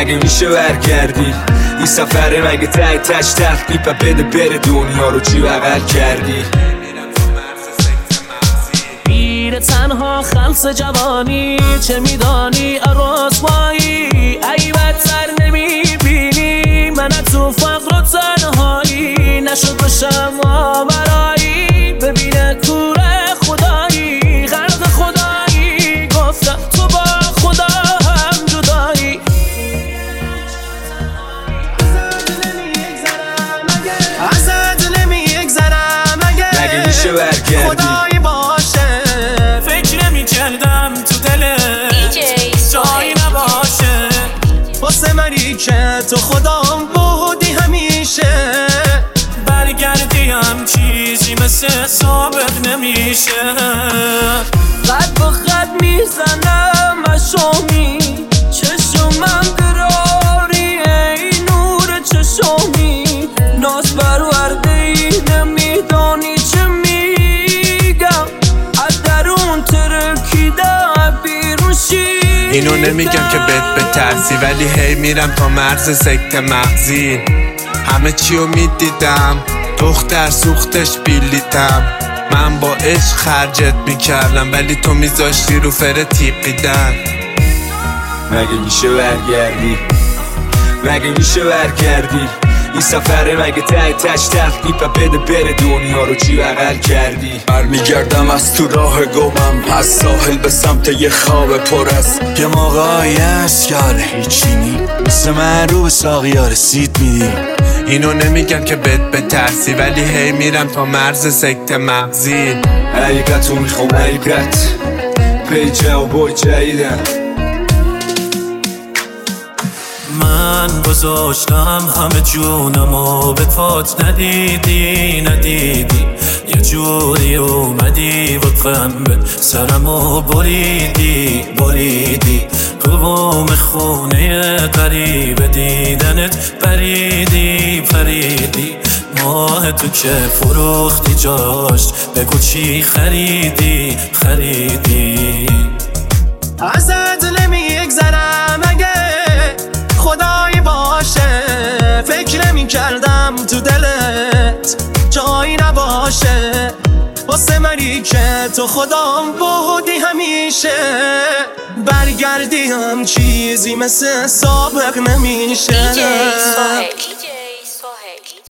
مگه میشه برگردی؟ این سفره مگه ته تش تخلیف بده بره دنیا رو چی بغل کردی؟ میره تنها خلص جوانی، چه میدانی رسوایی؟ ای بدتر نمیبینی من تو فقر و تنهایی، نشد بشم آورایی ببینه کوره خدایی، خلق خدایی گفتم تو با خدا هم جدایی. ازت نمیگذرم مگه میشه برگردی؟ خدایی باشه فکر نمیکردم تو دلت جایی نباشه، واسه منی که تو خدام بودی همیشه، برگردیم چیزی مثل سابق نمیشه. قد با خط میزنم اشامی، چشمم دراری ای نور چشمی، ناز برورده ای نمیدانی چه میگم، از درون ترکیده بیرون شیگم. اینو نمیگم که بهت بترسی، ولی هی میرم تا مرز سکته مغزی. همه چیو میدیدم دختر سوختش بیلیتم، من با عشق خرجت میکردم ولی تو میذاشتی رو فر تیقیدن. مگه میشه برگردی؟ مگه میشه برگردی؟ این سفره مگه ته تش تخلیف بده بره دنیا رو چی بغل کردی؟ برمیگردم از تو راه گمم، از ساحل به سمت یه خواب پر از یه موقعی هست که حال هیچی نی، مثل من رو به ساقیا رسید میدی. اینو نمیگم که بهت بترسی، ولی هی میرم تا مرز سکته مغزی. حقیقتو میخوام حقیقت پیجه و بای جدیدم. من گذاشتم همه جونمو به پات، ندیدی یه جوری اومدی و به سرمو بریدی قوم خونه قریب دیدنت پریدی ماه تو که فروختی جاش، بگو چی خریدی ازت نمیگذرم اگه خدایی باشه، فکر نمیکردم تو دلت جایی نباشه، واسه منی که تو خدام بودی همیشه، برگردیم چیزی مثل سابق نمیشه.